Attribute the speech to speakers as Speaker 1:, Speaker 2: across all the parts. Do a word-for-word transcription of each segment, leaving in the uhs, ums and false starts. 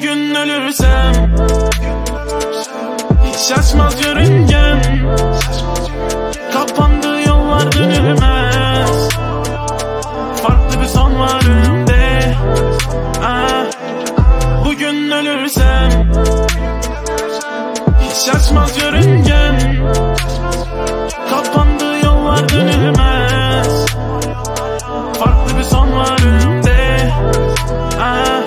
Speaker 1: Bugün ölürsem hiç şaşmaz yörüngem. Kapandığı yollar dönülmez. Farklı bir son var önümde. ah. Bugün ölürsem hiç şaşmaz yörüngem. Kapandığı yollar dönülmez. Farklı bir son var önümde. ah.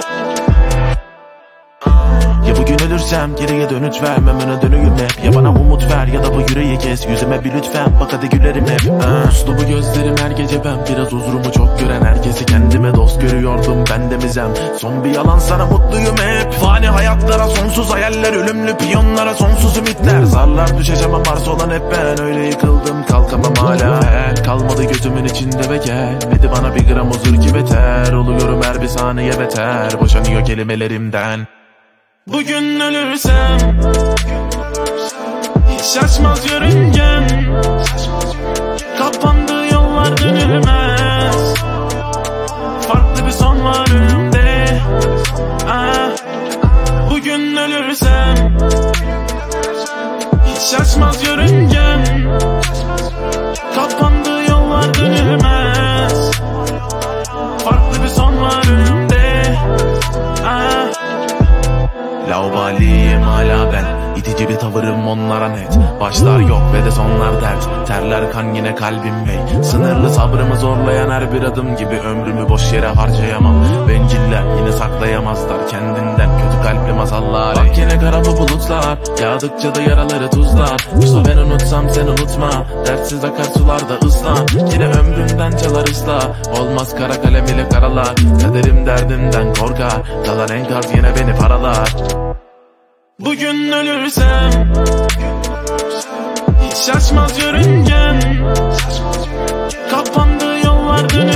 Speaker 2: Ya bugün ölürsem geriye dönüş vermem, öne dönüyüm hep. Ya bana umut ver ya da bu yüreği kes. Yüzüme bir lütfen bak, hadi gülerim hep. Puslu bu gözlerim her gece, ben biraz huzurumu çok gören herkesi kendime dost görüyordum. Ben de mizem son bir yalan, sana mutluyum hep. Fani hayatlara sonsuz hayaller, ölümlü piyonlara sonsuz ümitler. Zarlar düşeceğim ama arz olan hep ben. Öyle yıkıldım kalkamam hala. Kalmadı gözümün içinde ve gelmedi bana bir gram huzur ki beter. Oluyorum her bir saniye beter, boşanıyor kelimelerimden.
Speaker 1: Bugün ölürsem hiç şaşmaz yörüngem. Kapandığı yollar dönülmez. Farklı bir son var önümde. ah. Bugün ölürsem hiç şaşmaz yörüngem. Kapandığı yollar dönülmez. Farklı bir son var önümde. ah.
Speaker 2: Laubaliyim hala ben, itici bir tavırım onlara net. Başlar yok ve de sonlar dert. Terler kan yine kalbim bey. Sınırlı sabrımı zorlayan her bir adım gibi ömrümü boş yere harcayamam. Benciller yine saklayamazlar kendinden kötü kalpli masallar. Bak yine kara bu bulutlar, yağdıkça da yaraları tuzlar. Yoksa ben unutsam sen unutma, dertsiz akar sularda ıslan. Yine ömrümden çalar ısla, olmaz kara kalem ile karalar. Kaderim derdimden korkar, kalan enkaz yine beni paralar.
Speaker 1: Bugün ölürsem hiç şaşmaz yörüngem. Kapandığı yollar dönülmez.